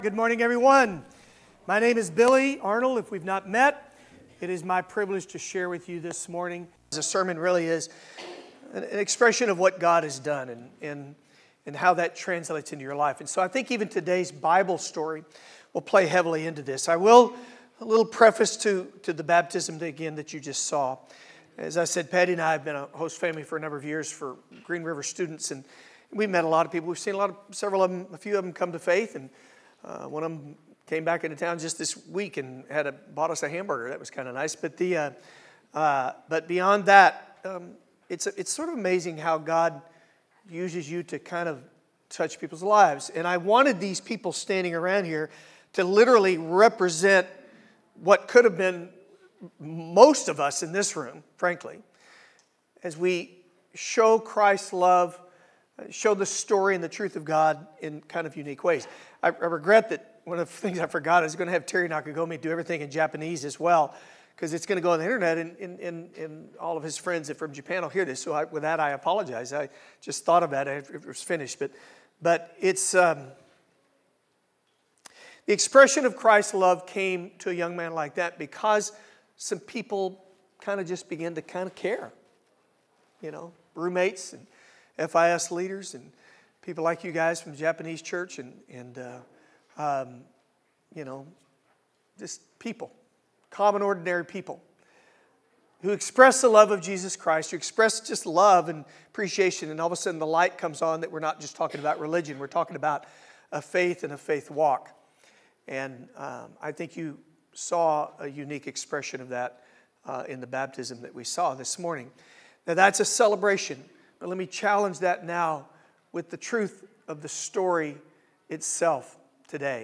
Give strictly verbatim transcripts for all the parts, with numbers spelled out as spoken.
Good morning, everyone. My name is Billy Arnold. If we've not met, it is my privilege to share with you this morning. The sermon really is an expression of what God has done and, and, and how that translates into your life. And so I think even today's Bible story will play heavily into this. I will, a little preface to, to the baptism that, again that you just saw. As I said, Patty and I have been a host family for a number of years for Green River students, and we've met a lot of people. We've seen a lot of, several of them, a few of them come to faith, and uh, one of them came back into town just this week and had a, bought us a hamburger. That was kind of nice. But the, uh, uh, but beyond that, um, it's it's sort of amazing how God uses you to kind of touch people's lives. And I wanted these people standing around here to literally represent what could have been most of us in this room, frankly, as we show Christ's love, show the story and the truth of God in kind of unique ways. I, I regret that one of the things I forgot is going to have Terry Nakagomi do everything in Japanese as well, because it's going to go on the internet, and, and, and, and all of his friends from Japan will hear this. So I, with that, I apologize. I just thought of that after it was finished. But, but it's um, the expression of Christ's love came to a young man like that because some people kind of just began to kind of care. You know, roommates and F I S leaders and people like you guys from the Japanese church and, and uh, um, you know, just people, common, ordinary people who express the love of Jesus Christ, who express just love and appreciation, and all of a sudden the light comes on that we're not just talking about religion, we're talking about a faith and a faith walk. And um, I think you saw a unique expression of that uh, in the baptism that we saw this morning. Now that's a celebration. But let me challenge that now with the truth of the story itself today.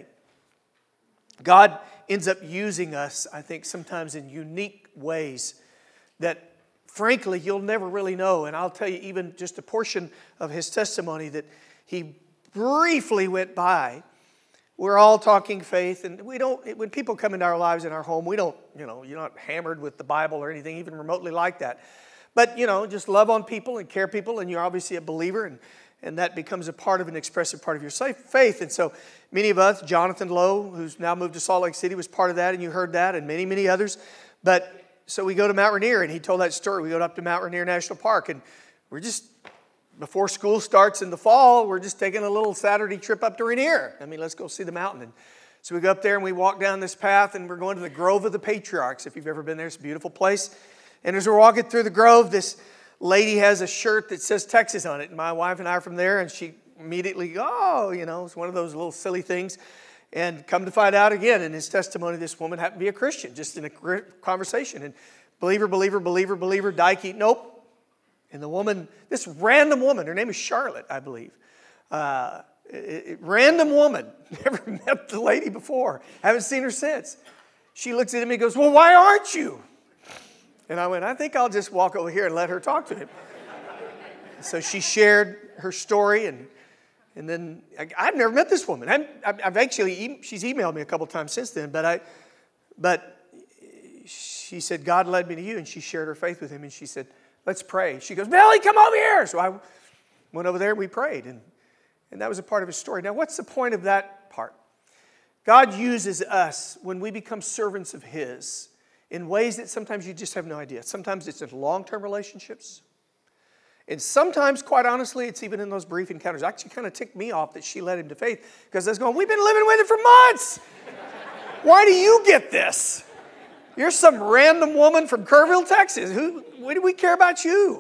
God ends up using us, I think, sometimes in unique ways that, frankly, you'll never really know. And I'll tell you even just a portion of his testimony that he briefly went by. We're all talking faith, and we don't, when people come into our lives in our home, we don't, you know, you're not hammered with the Bible or anything even remotely like that. But, you know, just love on people and care people, and you're obviously a believer, and, and that becomes a part of an expressive part of your faith. And so many of us, Jonathan Lowe, who's now moved to Salt Lake City, was part of that, and you heard that, and many, many others. But so we go to Mount Rainier, and he told that story. We go up to Mount Rainier National Park, and we're just, before school starts in the fall, we're just taking a little Saturday trip up to Rainier. I mean, let's go see the mountain. And so we go up there, and we walk down this path, and we're going to the Grove of the Patriarchs. If you've ever been there, it's a beautiful place. And as we're walking through the grove, this lady has a shirt that says Texas on it. And my wife and I are from there, and she immediately, oh, you know, it's one of those little silly things. And come to find out again, in his testimony, this woman happened to be a Christian, just in a conversation. And believer, believer, believer, believer, Dike, nope. And the woman, this random woman, her name is Charlotte, I believe. Uh, it, it, random woman, never met the lady before, haven't seen her since. She looks at him and goes, well, why aren't you? And I went, I think I'll just walk over here and let her talk to him. So she shared her story, and and then I, I've never met this woman. I'm, I've actually, she's emailed me a couple times since then, but I, but she said, God led me to you, and she shared her faith with him, and she said, let's pray. She goes, Billy, come over here. So I went over there, and we prayed, and, and that was a part of his story. Now, what's the point of that part? God uses us when we become servants of his in ways that sometimes you just have no idea. Sometimes it's in long-term relationships. And sometimes, quite honestly, it's even in those brief encounters. It actually kind of ticked me off that she led him to faith, because I was going, we've been living with it for months. Why do you get this? You're some random woman from Kerrville, Texas. Who? Why do we care about you?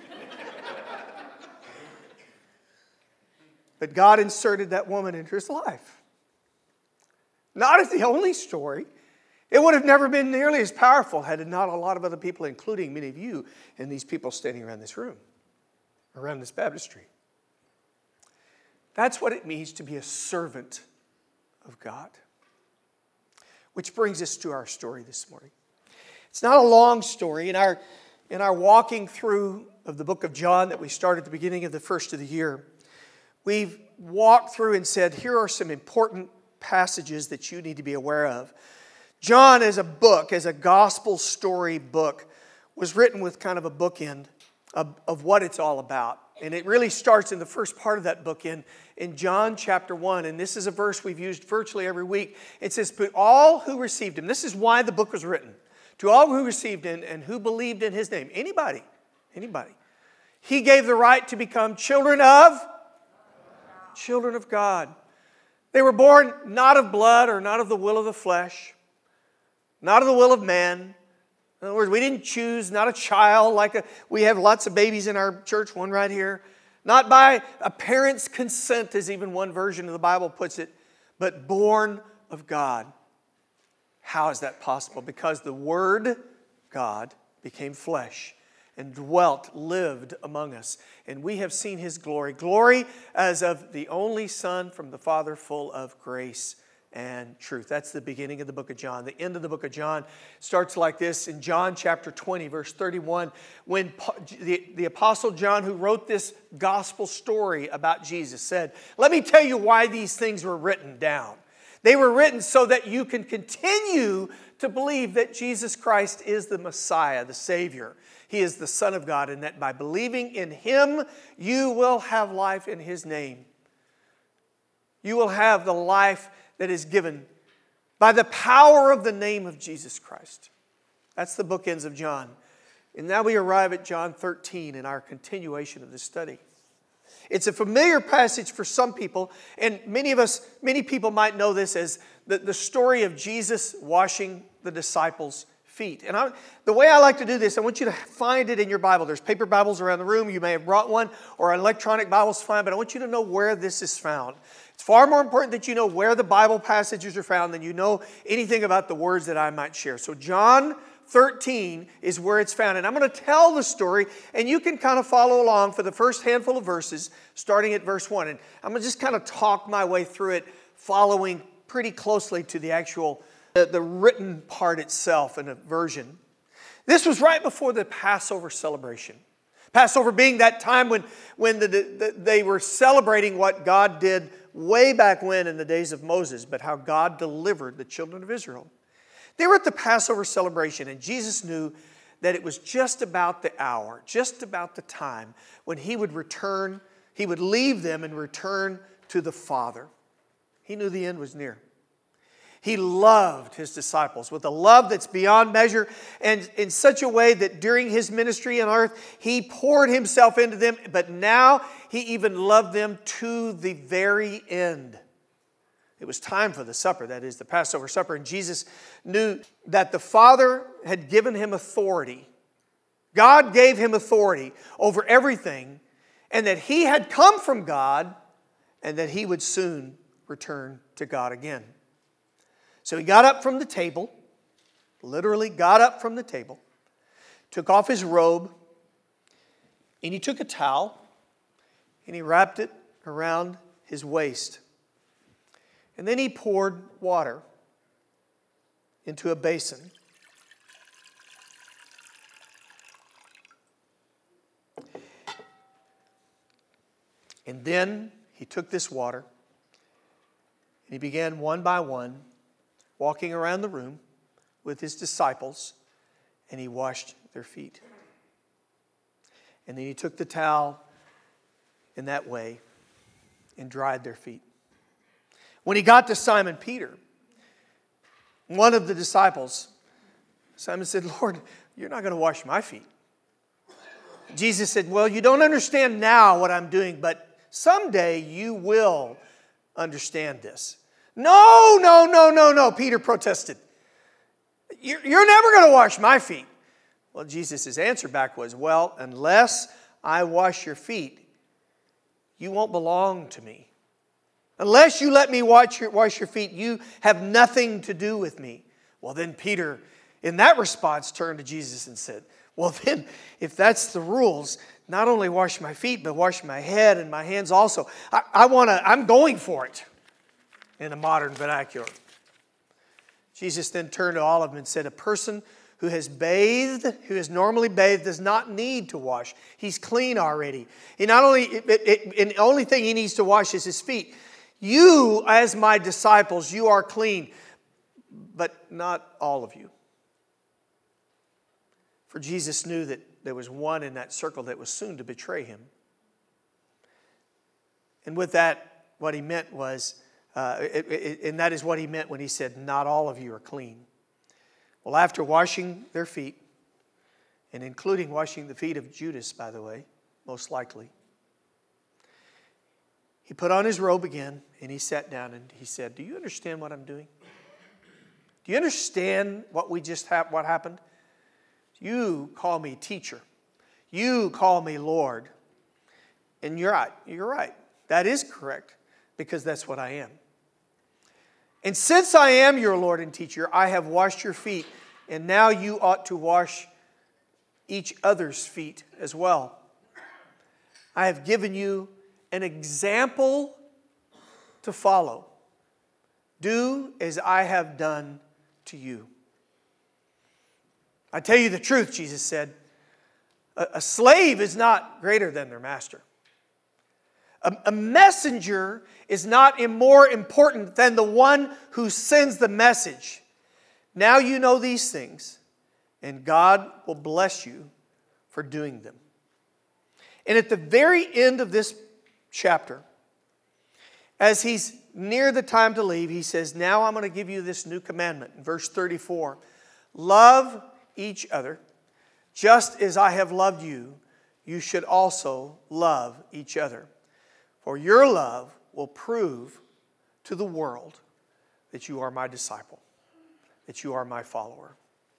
But God inserted that woman into his life. Not as the only story. It would have never been nearly as powerful had it not a lot of other people, including many of you and these people standing around this room, around this baptistry. That's what it means to be a servant of God. Which brings us to our story this morning. It's not a long story. In our, in our walking through of the book of John that we started at the beginning of the first of the year, we've walked through and said, here are some important passages that you need to be aware of. John, as a book, as a gospel story book, was written with kind of a bookend of, of what it's all about. And it really starts in the first part of that book in, in John chapter one. And this is a verse we've used virtually every week. It says, but all who received him. This is why the book was written. To all who received him and who believed in his name. Anybody. Anybody. He gave the right to become children of? Children of God. They were born not of blood or not of the will of the flesh. Not of the will of man. In other words, we didn't choose, not a child like a, we have lots of babies in our church, one right here. Not by a parent's consent, as even one version of the Bible puts it, but born of God. How is that possible? Because the Word, God, became flesh and dwelt, lived among us. And we have seen His glory. Glory as of the only Son from the Father, full of grace and truth. That's the beginning of the book of John. The end of the book of John starts like this in John chapter twenty, verse thirty-one, when the, the Apostle John, who wrote this gospel story about Jesus, said, let me tell you why these things were written down. They were written so that you can continue to believe that Jesus Christ is the Messiah, the Savior. He is the Son of God, and that by believing in Him, you will have life in His name. You will have the life that is given by the power of the name of Jesus Christ. That's the bookends of John. And now we arrive at John thirteen in our continuation of this study. It's a familiar passage for some people, and many of us, many people might know this as the, the story of Jesus washing the disciples' feet. And I, the way I like to do this, I want you to find it in your Bible. There's paper Bibles around the room. You may have brought one, or an electronic Bible's fine, but I want you to know where this is found. It's far more important that you know where the Bible passages are found than you know anything about the words that I might share. So John thirteen is where it's found. And I'm going to tell the story, and you can kind of follow along for the first handful of verses, starting at verse one. And I'm going to just kind of talk my way through it, following pretty closely to the actual, the, the written part itself in a version. This was right before the Passover celebration. Passover being that time when, when the, the, they were celebrating what God did way back when in the days of Moses, but how God delivered the children of Israel. They were at the Passover celebration, and Jesus knew that it was just about the hour, just about the time when He would return, He would leave them and return to the Father. He knew the end was near. He loved His disciples with a love that's beyond measure, and in such a way that during His ministry on earth, He poured Himself into them, but now He even loved them to the very end. It was time for the supper, that is, the Passover supper, and Jesus knew that the Father had given Him authority. God gave Him authority over everything, and that He had come from God, and that He would soon return to God again. So He got up from the table, literally got up from the table, took off His robe, and He took a towel, and He wrapped it around His waist. And then He poured water into a basin. And then He took this water and He began one by one walking around the room with His disciples, and He washed their feet. And then He took the towel in that way and dried their feet. When He got to Simon Peter, one of the disciples, Simon said, Lord, you're not going to wash my feet. Jesus said, well, you don't understand now what I'm doing, but someday you will understand this. No, no, no, no, no, Peter protested. You're never going to wash my feet. Well, Jesus' answer back was, well, unless I wash your feet, you won't belong to me. Unless you let me wash your, wash your feet, you have nothing to do with me. Well, then Peter, in that response, turned to Jesus and said, well, then, if that's the rules, not only wash my feet, but wash my head and my hands also. I, I want to, I'm going for it, in a modern vernacular. Jesus then turned to all of them and said, a person who has bathed, who has normally bathed, does not need to wash. He's clean already. He not only, it, it, it, the only thing he needs to wash is his feet. You, as my disciples, you are clean, but not all of you. For Jesus knew that there was one in that circle that was soon to betray Him. And with that, what he meant was, uh, it, it, and that is what he meant when he said, not all of you are clean. Well, after washing their feet, and including washing the feet of Judas, by the way, most likely, he put on his robe again, and he sat down, and he said, do you understand what I'm doing? Do you understand what we just have, what happened? You call me teacher. You call me Lord. And you're right. You're right. That is correct, because that's what I am. And since I am your Lord and teacher, I have washed your feet, and now you ought to wash each other's feet as well. I have given you an example to follow. Do as I have done to you. I tell you the truth, Jesus said, a, a slave is not greater than their master. A, a messenger is not more important than the one who sends the message. Now you know these things, and God will bless you for doing them. And at the very end of this chapter, as he's near the time to leave, he says, now I'm going to give you this new commandment. In verse thirty-four, love each other, just as I have loved you, you should also love each other. For your love will prove to the world that you are my disciple, that you are my follower.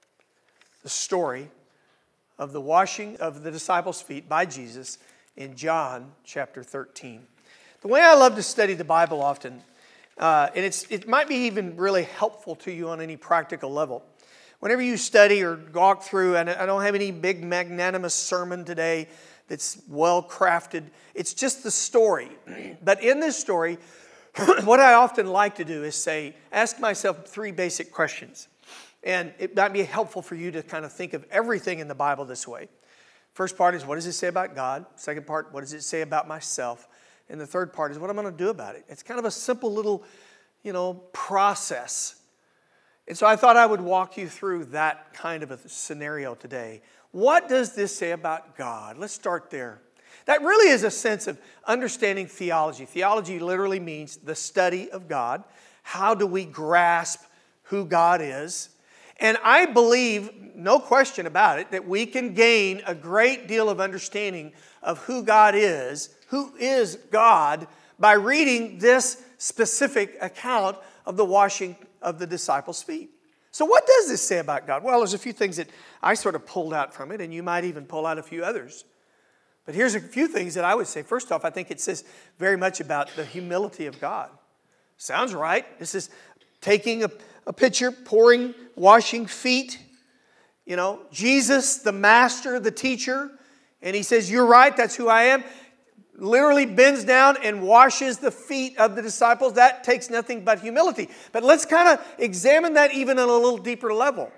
The story of the washing of the disciples' feet by Jesus in John chapter thirteen. The way I love to study the Bible often, uh, and it's, it might be even really helpful to you on any practical level. Whenever you study or walk through, and I don't have any big magnanimous sermon today that's well crafted. It's just the story. But in this story, what I often like to do is say, ask myself three basic questions. And it might be helpful for you to kind of think of everything in the Bible this way. First part is, what does it say about God? Second part, what does it say about myself? And the third part is, what I'm going to do about it. It's kind of a simple little, you know, process. And so I thought I would walk you through that kind of a scenario today. What does this say about God? Let's start there. That really is a sense of understanding theology. Theology literally means the study of God. How do we grasp who God is? And I believe, no question about it, that we can gain a great deal of understanding of who God is, who is God, by reading this specific account of the washing of the disciples' feet. So what does this say about God? Well, there's a few things that I sort of pulled out from it, and you might even pull out a few others. But here's a few things that I would say. First off, I think it says very much about the humility of God. Sounds right. This is taking a, a pitcher, pouring, washing feet. You know, Jesus, the master, the teacher, and he says, you're right, that's who I am. Literally bends down and washes the feet of the disciples. That takes nothing but humility. But let's kind of examine that even on a little deeper level.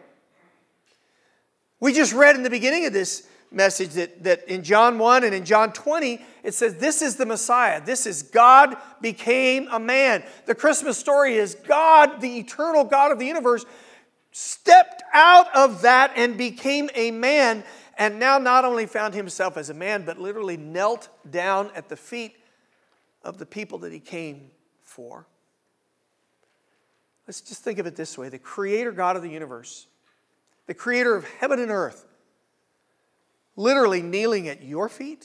We just read in the beginning of this message that, that in John one and in John twenty, it says this is the Messiah. This is God became a man. The Christmas story is God, the eternal God of the universe, stepped out of that and became a man, and now not only found himself as a man, but literally knelt down at the feet of the people that he came for. Let's just think of it this way. The creator God of the universe, the creator of heaven and earth, literally kneeling at your feet.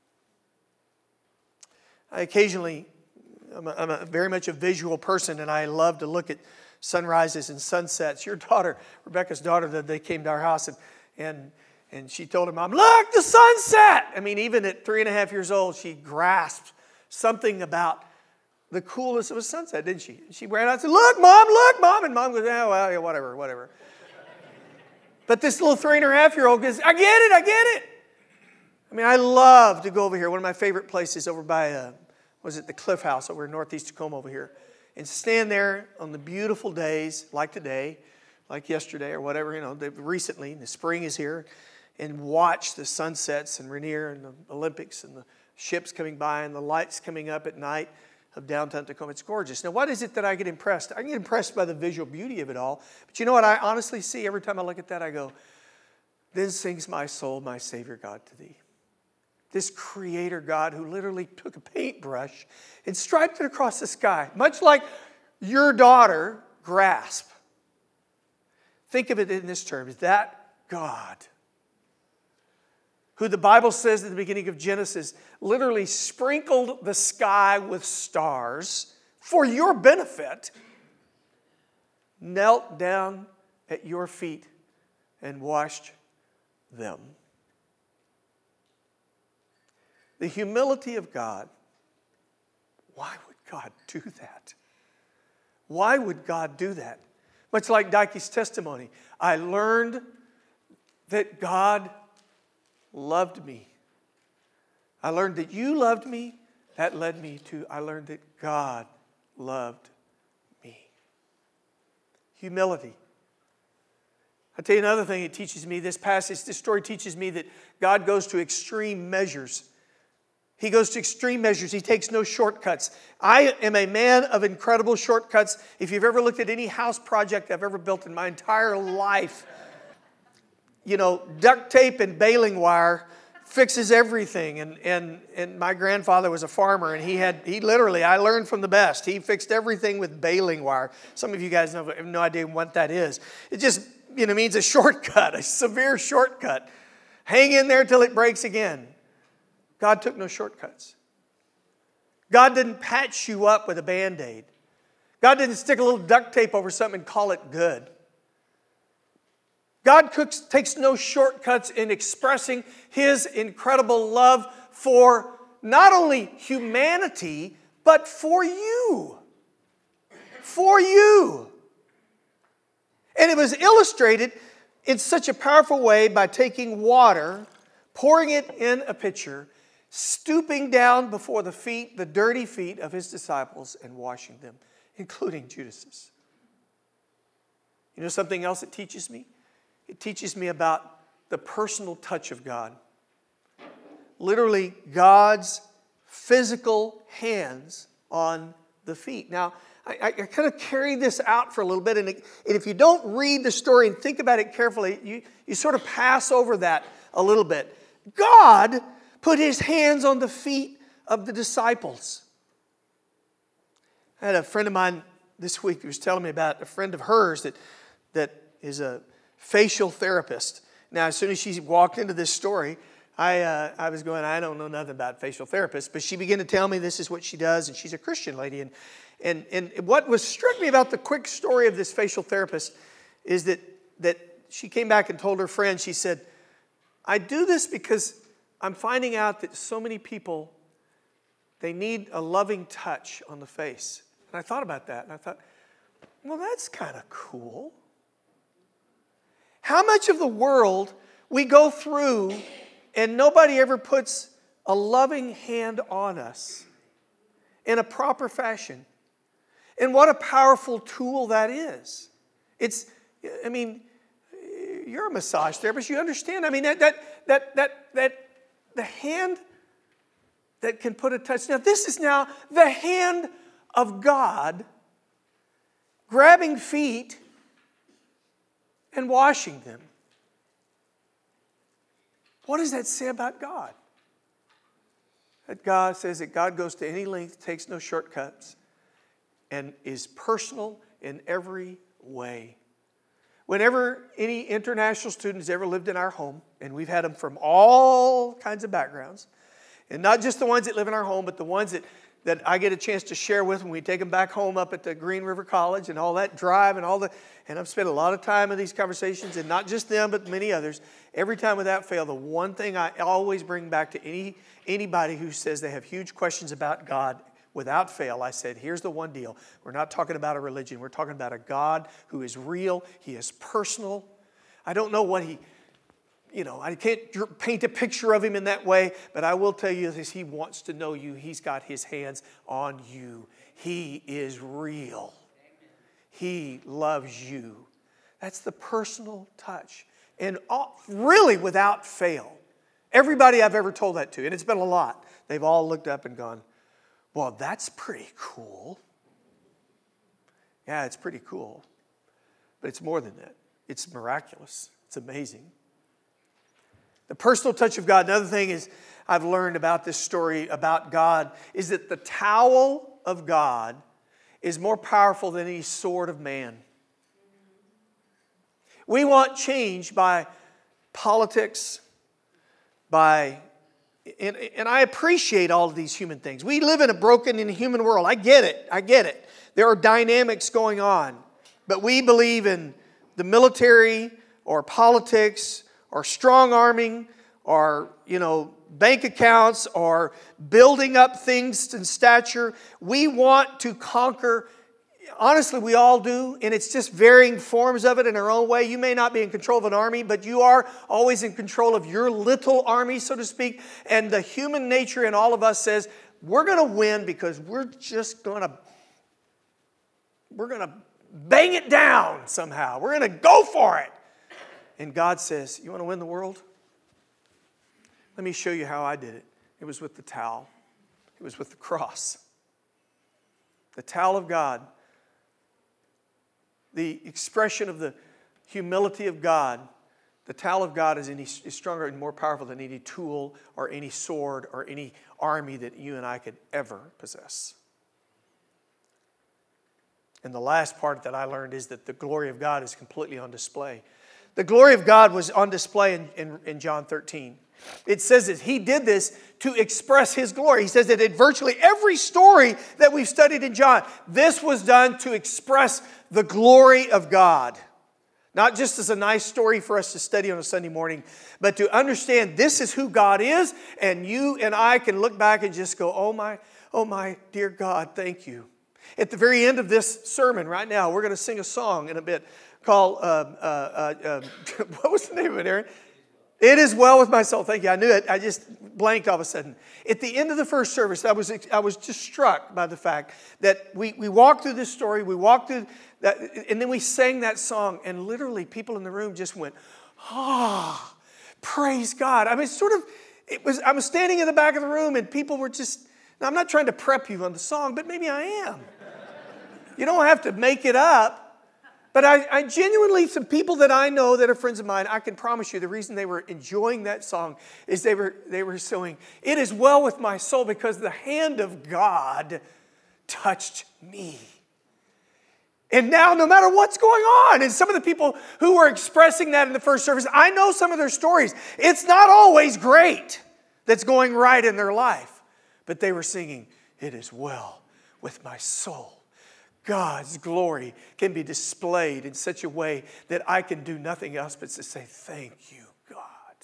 I occasionally, I'm, a, I'm a very much a visual person, and I love to look at sunrises and sunsets. Your daughter, Rebecca's daughter, they came to our house, and and and she told her mom, look, the sunset. I mean, even at three and a half years old, she grasped something about the coolness of a sunset, didn't she? She ran out and said, look, Mom, look, Mom. And Mom goes, oh, well, yeah, whatever, whatever. But this little three and a half year old goes, I get it, I get it. I mean, I love to go over here. One of my favorite places over by, uh, was it the Cliff House over in northeast Tacoma over here, and stand there on the beautiful days like today, like yesterday or whatever, you know, recently, the spring is here, and watch the sunsets and Rainier and the Olympics and the ships coming by and the lights coming up at night of downtown Tacoma. It's gorgeous. Now, what is it that I get impressed? I get impressed by the visual beauty of it all. But you know what I honestly see every time I look at that? I go, then sings my soul, my Savior God to thee. This creator God who literally took a paintbrush and striped it across the sky, much like your daughter, Grasp. Think of it in this terms, that God, who the Bible says at the beginning of Genesis, literally sprinkled the sky with stars for your benefit, knelt down at your feet and washed them. The humility of God. Why would God do that? Why would God do that? Much like Dike's testimony, I learned that God loved me. I learned that you loved me. That led me to, I learned that God loved me. Humility. I'll tell you another thing it teaches me. This passage, this story teaches me that God goes to extreme measures. He goes to extreme measures. He takes no shortcuts. I am a man of incredible shortcuts. If you've ever looked at any house project I've ever built in my entire life, you know, duct tape and baling wire fixes everything. And, and, and my grandfather was a farmer, and he had, he literally, I learned from the best. He fixed everything with baling wire. Some of you guys know, have no idea what that is. It just, you know, means a shortcut, a severe shortcut. Hang in there till it breaks again. God took no shortcuts. God didn't patch you up with a Band-Aid. God didn't stick a little duct tape over something and call it good. God cooks, takes no shortcuts in expressing His incredible love for not only humanity, but for you. For you. And it was illustrated in such a powerful way by taking water, pouring it in a pitcher, stooping down before the feet, the dirty feet of His disciples and washing them, including Judas's. You know something else it teaches me? It teaches me about the personal touch of God. Literally, God's physical hands on the feet. Now, I, I kind of carry this out for a little bit, and, it, and if you don't read the story and think about it carefully, you, you sort of pass over that a little bit. God put His hands on the feet of the disciples. I had a friend of mine this week who was telling me about a friend of hers that, that is a facial therapist. Now, as soon as she walked into this story, I uh, I was going, I don't know nothing about facial therapists, but she began to tell me this is what she does, and she's a Christian lady. And and and what was struck me about the quick story of this facial therapist is that that she came back and told her friend, she said, I do this because I'm finding out that so many people, they need a loving touch on the face. And I thought about that, and I thought, well, that's kind of cool. How much of the world we go through and nobody ever puts a loving hand on us in a proper fashion. And what a powerful tool that is. It's, I mean, you're a massage therapist, you understand. I mean, that, that, that, that, that the hand that can put a touch. Now, this is now the hand of God grabbing feet and washing them. What does that say about God? That God says that God goes to any length, takes no shortcuts, and is personal in every way. Whenever any international students ever lived in our home, and we've had them from all kinds of backgrounds, and not just the ones that live in our home, but the ones that, that I get a chance to share with when we take them back home up at the Green River College and all that drive and all the, and I've spent a lot of time in these conversations, and not just them, but many others. Every time without fail, the one thing I always bring back to any anybody who says they have huge questions about God, without fail, I said, here's the one deal. We're not talking about a religion. We're talking about a God who is real. He is personal. I don't know what He, you know, I can't paint a picture of Him in that way, but I will tell you this, He wants to know you. He's got His hands on you. He is real. He loves you. That's the personal touch. And all, really without fail, everybody I've ever told that to, and it's been a lot, they've all looked up and gone, well, that's pretty cool. Yeah, it's pretty cool. But it's more than that. It's miraculous. It's amazing. The personal touch of God. Another thing is I've learned about this story about God is that the towel of God is more powerful than any sword of man. We want change by politics, by, and, and I appreciate all of these human things. We live in a broken and human world. I get it. I get it. There are dynamics going on. But we believe in the military or politics or strong arming or, you know, bank accounts or building up things in stature. We want to conquer. Honestly, we all do, and it's just varying forms of it in our own way. You may not be in control of an army, but you are always in control of your little army, so to speak. And the human nature in all of us says, we're going to win because we're just going to, we're going to bang it down somehow. We're going to go for it. And God says, you want to win the world? Let me show you how I did it. It was with the towel. It was with the cross. The towel of God. The expression of the humility of God. The towel of God is, any, is stronger and more powerful than any tool or any sword or any army that you and I could ever possess. And the last part that I learned is that the glory of God is completely on display. The glory of God was on display in, in, in John thirteen. It says that He did this to express His glory. He says that in virtually every story that we've studied in John, this was done to express the glory of God. Not just as a nice story for us to study on a Sunday morning, but to understand this is who God is, and you and I can look back and just go, oh my, oh my dear God, thank you. At the very end of this sermon right now, we're going to sing a song in a bit called, uh, uh, uh, uh, what was the name of it, Aaron? It is well with my soul. Thank you. I knew it. I just blanked all of a sudden. At the end of the first service, I was I was just struck by the fact that we, we walked through this story, we walked through that, and then we sang that song, and literally people in the room just went, ah, oh, praise God. I mean, it's sort of, it was, I was standing in the back of the room, and people were just, now I'm not trying to prep you on the song, but maybe I am. You don't have to make it up. But I, I genuinely, some people that I know that are friends of mine, I can promise you the reason they were enjoying that song is they were they were saying, it is well with my soul because the hand of God touched me. And now no matter what's going on, and some of the people who were expressing that in the first service, I know some of their stories. It's not always great that's going right in their life. But they were singing, it is well with my soul. God's glory can be displayed in such a way that I can do nothing else but to say, thank you, God.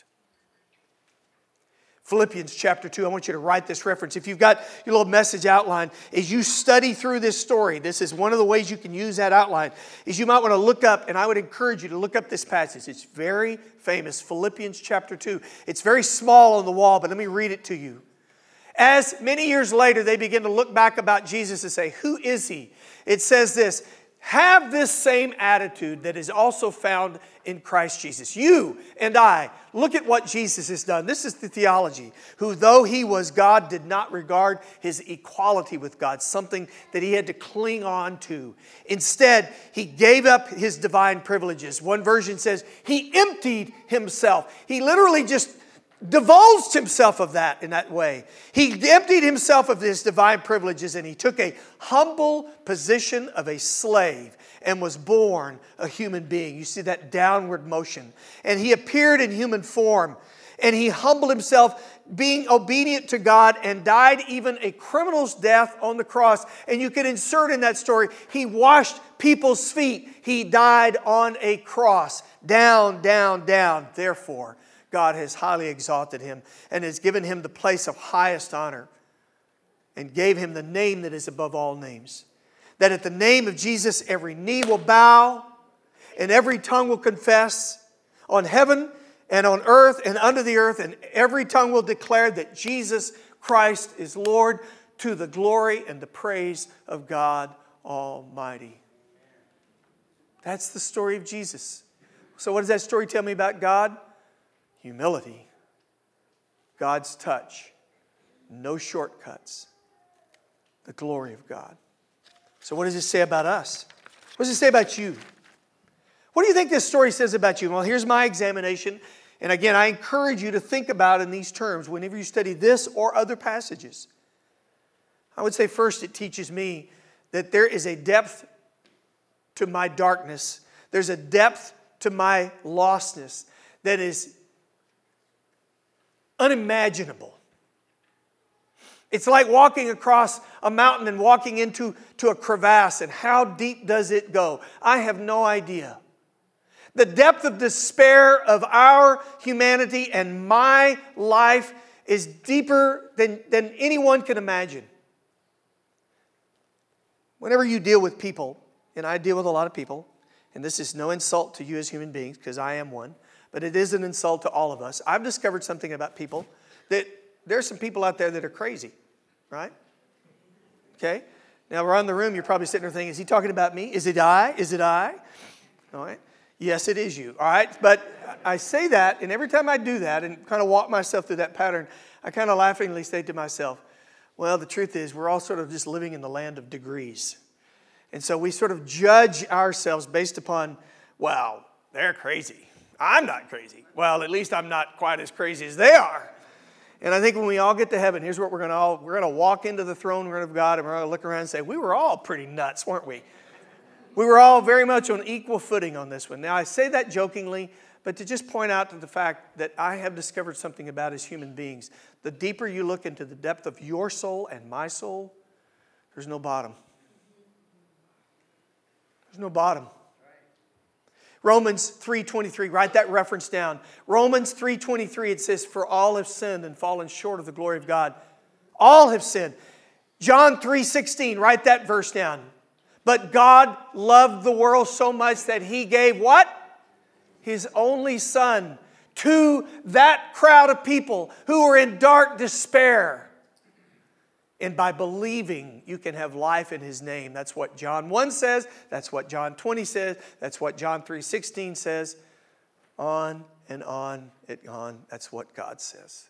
Philippians chapter two, I want you to write this reference. If you've got your little message outline, as you study through this story, this is one of the ways you can use that outline, is you might want to look up, and I would encourage you to look up this passage. It's very famous, Philippians chapter two. It's very small on the wall, but let me read it to you. As many years later, they begin to look back about Jesus and say, who is He? It says this, have this same attitude that is also found in Christ Jesus. You and I, look at what Jesus has done. This is the theology. Who, though He was God, did not regard His equality with God, something that He had to cling on to. Instead, He gave up His divine privileges. One version says, He emptied Himself. He literally just divulged Himself of that in that way. He emptied Himself of His divine privileges, and He took a humble position of a slave and was born a human being. You see that downward motion. And He appeared in human form, and He humbled Himself, being obedient to God, and died even a criminal's death on the cross. And you can insert in that story, He washed people's feet. He died on a cross. Down, down, down. Therefore, God has highly exalted Him and has given Him the place of highest honor and gave Him the name that is above all names. That at the name of Jesus, every knee will bow and every tongue will confess on heaven and on earth and under the earth, and every tongue will declare that Jesus Christ is Lord, to the glory and the praise of God Almighty. That's the story of Jesus. So what does that story tell me about God? Humility, God's touch, no shortcuts, the glory of God. So what does it say about us? What does it say about you? What do you think this story says about you? Well, here's my examination. And again, I encourage you to think about in these terms whenever you study this or other passages. I would say first it teaches me that there is a depth to my darkness. There's a depth to my lostness that is unimaginable. It's like walking across a mountain and walking into to a crevasse, and how deep does it go? I have no idea. The depth of despair of our humanity and my life is deeper than, than anyone can imagine. Whenever you deal with people, and I deal with a lot of people, and this is no insult to you as human beings, because I am one, but it is an insult to all of us. I've discovered something about people, that there are some people out there that are crazy, right? Okay? Now, around the room, you're probably sitting there thinking, is he talking about me? Is it I? Is it I? All right? Yes, it is you. All right? But I say that, and every time I do that and kind of walk myself through that pattern, I kind of laughingly say to myself, well, the truth is we're all sort of just living in the land of degrees. And so we sort of judge ourselves based upon, well, they're crazy. I'm not crazy. Well, at least I'm not quite as crazy as they are. And I think when we all get to heaven, here's what we're going to all, we're going to walk into the throne room of God, and we're going to look around and say, we were all pretty nuts, weren't we? We were all very much on equal footing on this one. Now, I say that jokingly, but to just point out to the fact that I have discovered something about as human beings. The deeper you look into the depth of your soul and my soul, there's no bottom. There's no bottom. Romans three twenty-three, write that reference down. Romans three twenty-three, it says, for all have sinned and fallen short of the glory of God. All have sinned. John three sixteen, write that verse down. But God loved the world so much that He gave what? His only Son to that crowd of people who were in dark despair. And by believing, you can have life in His name. That's what John one says. That's what John twenty says. That's what John three sixteen says. On and on it on. That's what God says.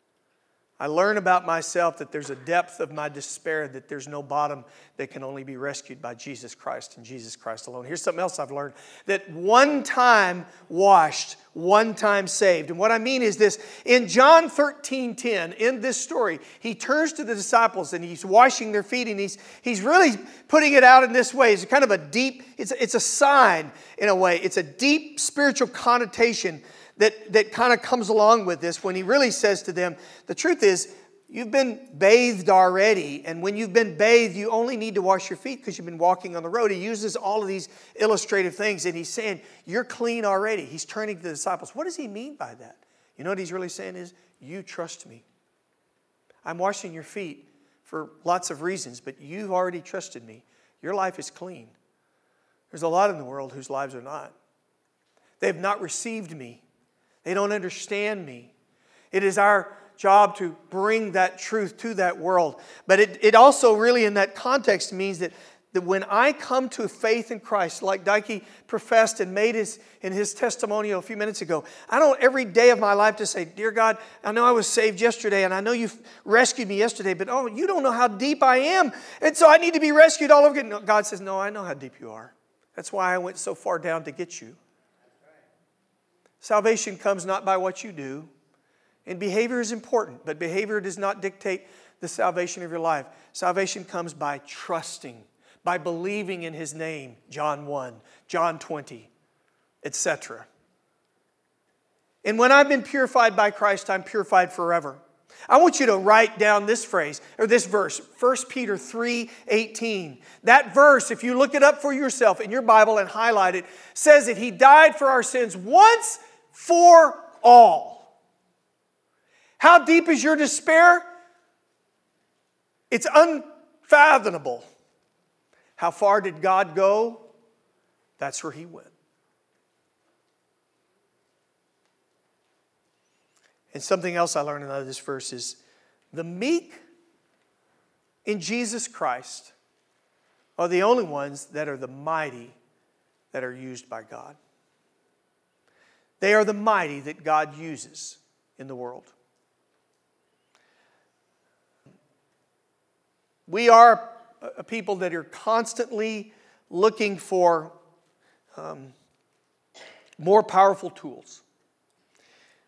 I learn about myself that there's a depth of my despair, that there's no bottom, that can only be rescued by Jesus Christ and Jesus Christ alone. Here's something else I've learned. That one time washed, one time saved. And what I mean is this. In John thirteen ten, in this story, He turns to the disciples and He's washing their feet, and He's, he's really putting it out in this way. It's kind of a deep, it's, it's a sign in a way. It's a deep spiritual connotation that, that kind of comes along with this when He really says to them, the truth is, you've been bathed already, and when you've been bathed, you only need to wash your feet because you've been walking on the road. He uses all of these illustrative things, and He's saying, you're clean already. He's turning to the disciples. What does He mean by that? You know what He's really saying is, you trust me. I'm washing your feet for lots of reasons, but you've already trusted me. Your life is clean. There's a lot in the world whose lives are not. They have not received me. They don't understand me. It is our job to bring that truth to that world. But it, it also really in that context means that, that when I come to faith in Christ, like Dike professed and made his, in his testimonial a few minutes ago, I don't every day of my life to say, dear God, I know I was saved yesterday and I know you rescued me yesterday, but oh, you don't know how deep I am. And so I need to be rescued all over again. No, God says, no, I know how deep you are. That's why I went so far down to get you. Salvation comes not by what you do. And behavior is important, but behavior does not dictate the salvation of your life. Salvation comes by trusting, by believing in His name, John one, John twenty, et cetera. And when I've been purified by Christ, I'm purified forever. I want you to write down this phrase, or this verse, First Peter three eighteen. That verse, if you look it up for yourself in your Bible and highlight it, says that He died for our sins once for all. How deep is your despair? It's unfathomable. How far did God go? That's where He went. And something else I learned out of this verse is the meek in Jesus Christ are the only ones that are the mighty that are used by God. They are the mighty that God uses in the world. We are a people that are constantly looking for um, more powerful tools.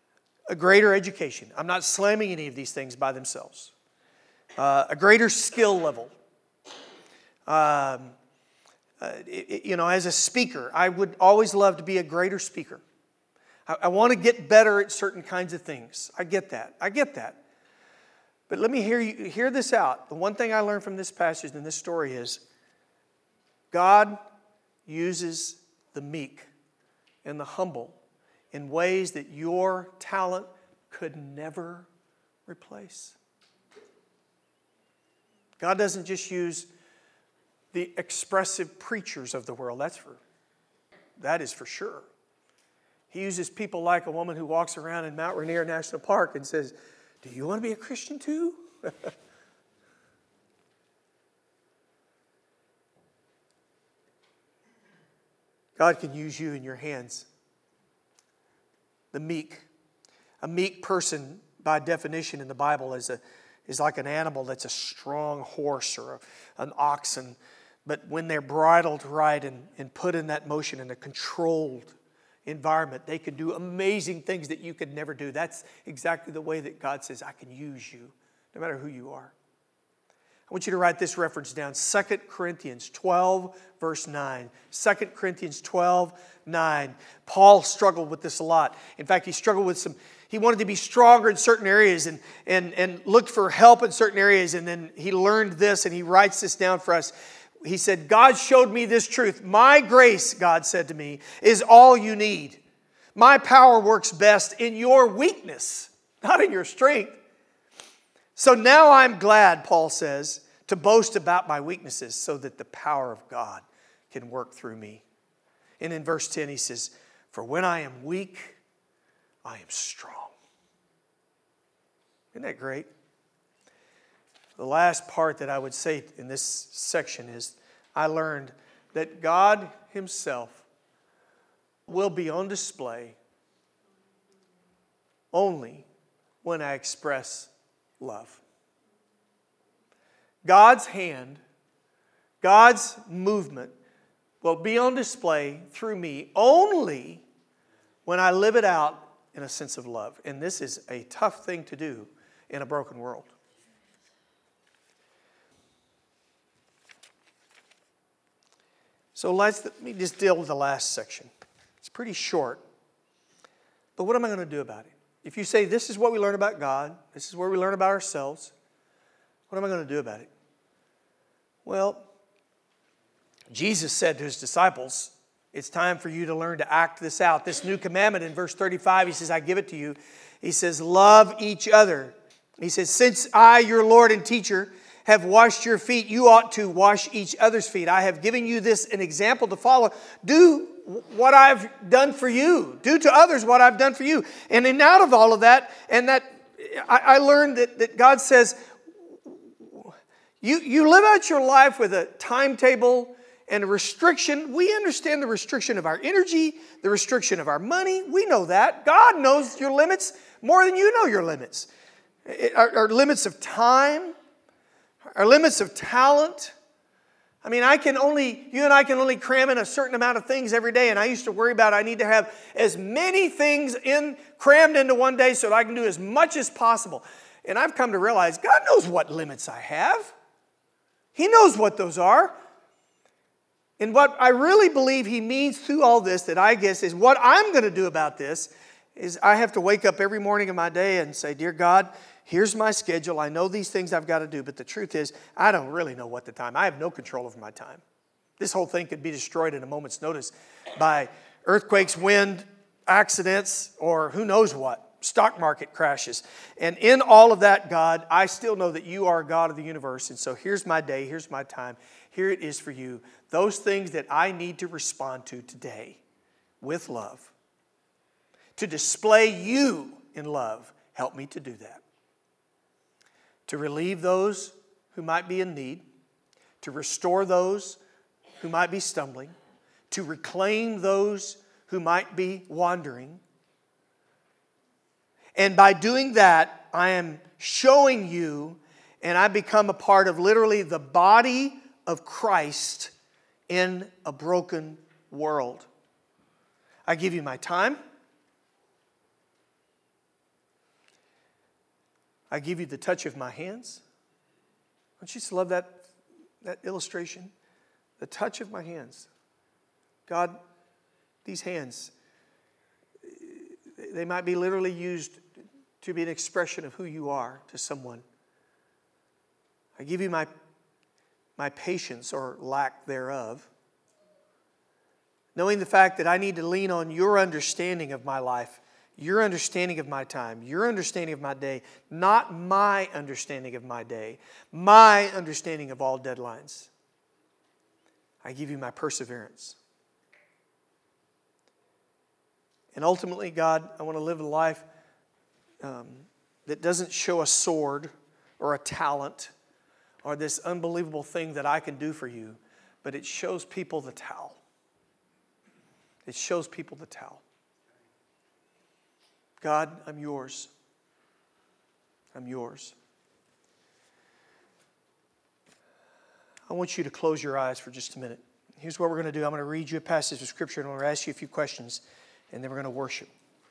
a greater education. I'm not slamming any of these things by themselves. Uh, a greater skill level. Um, uh, it, you know, as a speaker, I would always love to be a greater speaker. I, I want to get better at certain kinds of things. I get that. I get that. But let me hear you hear this out. The one thing I learned from this passage and this story is God uses the meek and the humble in ways that your talent could never replace. God doesn't just use the expressive preachers of the world. That's for, that is for sure. He uses people like a woman who walks around in Mount Rainier National Park and says, "Do you want to be a Christian too?" God can use you in your hands. The meek. A meek person, by definition in the Bible, is a is like an animal that's a strong horse or a, an oxen. But when they're bridled right and, and put in that motion in a controlled environment, they can do amazing things that you could never do. That's exactly the way that God says, I can use you, no matter who you are. I want you to write this reference down. Second Corinthians twelve, verse nine. Second Corinthians twelve, nine. Paul struggled with this a lot. In fact, he struggled with some, he wanted to be stronger in certain areas and, and, and looked for help in certain areas. And then he learned this and he writes this down for us. He said, God showed me this truth. My grace, God said to me, is all you need. My power works best in your weakness, not in your strength. So now I'm glad, Paul says, to boast about my weaknesses so that the power of God can work through me. And in verse ten he says, for when I am weak, I am strong. Isn't that great? The last part that I would say in this section is I learned that God Himself will be on display only when I express love. God's hand, God's movement will be on display through me only when I live it out in a sense of love. And this is a tough thing to do in a broken world. So let's, let me just deal with the last section. It's pretty short. But what am I going to do about it? If you say this is what we learn about God, this is where we learn about ourselves, what am I going to do about it? Well, Jesus said to His disciples, it's time for you to learn to act this out. This new commandment in verse thirty-five, He says, I give it to you. He says, love each other. He says, since I, your Lord and teacher, have washed your feet, you ought to wash each other's feet. I have given you this an example to follow. Do what I've done for you. Do to others what I've done for you. And in out of all of that, and that I, I learned that, that God says, you, you live out your life with a timetable and a restriction. We understand the restriction of our energy, the restriction of our money. We know that. God knows your limits more than you know your limits. Our, our limits of time, our limits of talent. I mean, I can only, you and I can only cram in a certain amount of things every day. And I used to worry about I need to have as many things in crammed into one day so that I can do as much as possible. And I've come to realize God knows what limits I have. He knows what those are. And what I really believe He means through all this, that I guess is what I'm going to do about this, is I have to wake up every morning of my day and say, dear God, here's my schedule. I know these things I've got to do, but the truth is, I don't really know what the time. I have no control over my time. This whole thing could be destroyed in a moment's notice by earthquakes, wind, accidents, or who knows what. Stock market crashes. And in all of that, God, I still know that You are God of the universe. And so here's my day, here's my time. Here it is for You. Those things that I need to respond to today with love. To display You in love. Help me to do that. To relieve those who might be in need. To restore those who might be stumbling. To reclaim those who might be wandering. And by doing that, I am showing You, and I become a part of literally the body of Christ in a broken world. I give You my time. I give you the touch of my hands. Don't you just love that, that illustration? The touch of my hands. God, these hands, they might be literally used to be an expression of who you are to someone. I give you my, my patience or lack thereof, knowing the fact that I need to lean on your understanding of my life, your understanding of my time, your understanding of my day, not my understanding of my day, my understanding of all deadlines. I give you my perseverance. And ultimately, God, I want to live a life um, that doesn't show a sword or a talent or this unbelievable thing that I can do for you, but it shows people the towel. It shows people the towel. God, I'm yours. I'm yours. I want you to close your eyes for just a minute. Here's what we're going to do. I'm going to read you a passage of Scripture and I'm going to ask you a few questions, and then we're going to worship.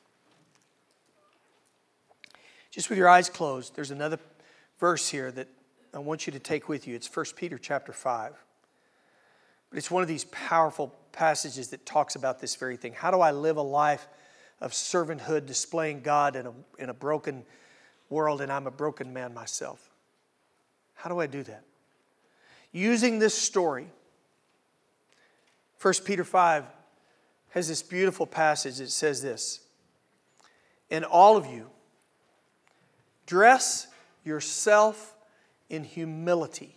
Just with your eyes closed, there's another verse here that I want you to take with you. It's First Peter chapter five. But it's one of these powerful passages that talks about this very thing. How do I live a life of servanthood, displaying God in a, in a broken world, and I'm a broken man myself? How do I do that? Using this story, First Peter five has this beautiful passage that says this: "And all of you, dress yourself in humility.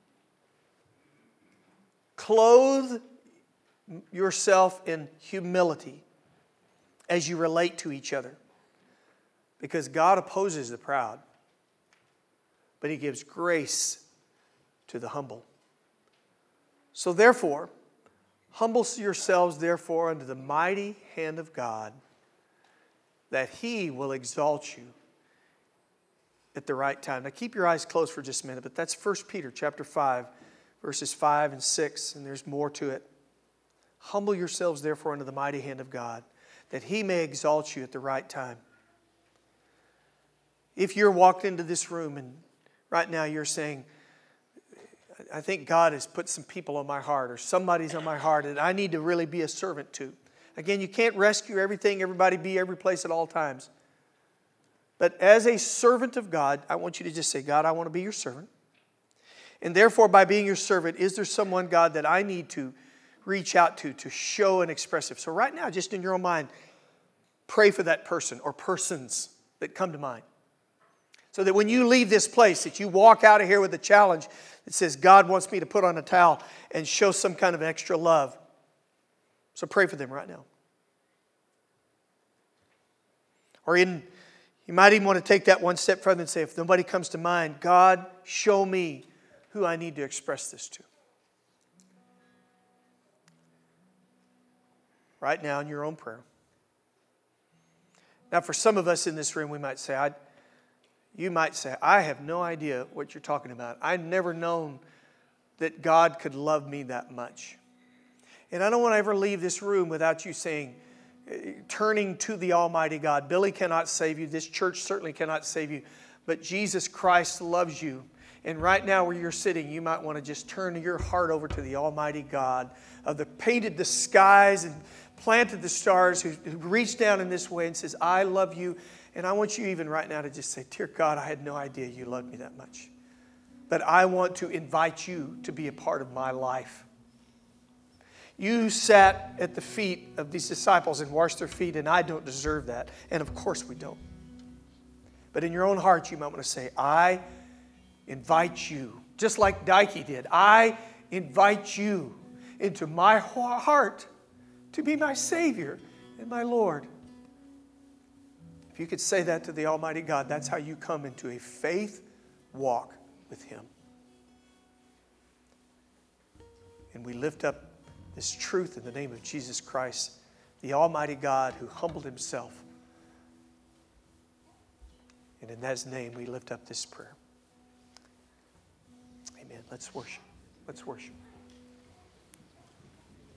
Clothe yourself in humility as you relate to each other. Because God opposes the proud, but He gives grace to the humble. So therefore, humble yourselves therefore under the mighty hand of God, that He will exalt you at the right time." Now keep your eyes closed for just a minute, but that's First Peter chapter five, verses five and six, and there's more to it. Humble yourselves therefore under the mighty hand of God, that He may exalt you at the right time. If you're walked into this room and right now you're saying, I think God has put some people on my heart, or somebody's on my heart, and I need to really be a servant to. Again, you can't rescue everything, everybody, be every place at all times. But as a servant of God, I want you to just say, God, I want to be your servant. And therefore, by being your servant, is there someone, God, that I need to reach out to, to show and express it? So right now, just in your own mind, pray for that person or persons that come to mind. So that when you leave this place, that you walk out of here with a challenge that says, God wants me to put on a towel and show some kind of extra love. So pray for them right now. Or in, you might even want to take that one step further and say, if nobody comes to mind, God, show me who I need to express this to. Right now in your own prayer. Now for some of us in this room, we might say, I, you might say, I have no idea what you're talking about. I've never known that God could love me that much. And I don't want to ever leave this room without you saying, turning to the Almighty God. Billy cannot save you. This church certainly cannot save you. But Jesus Christ loves you. And right now where you're sitting, you might want to just turn your heart over to the Almighty God of the painted the skies and planted the stars, who, who reached down in this way and says, I love you. And I want you even right now to just say, dear God, I had no idea you loved me that much. But I want to invite you to be a part of my life. You sat at the feet of these disciples and washed their feet, and I don't deserve that. And of course we don't. But in your own heart, you might want to say, I invite you, just like Dike did. I invite you into my heart to be my Savior and my Lord. If you could say that to the Almighty God, that's how you come into a faith walk with Him. And we lift up this truth in the name of Jesus Christ, the Almighty God who humbled Himself. And in His name we lift up this prayer. Amen. Let's worship. Let's worship.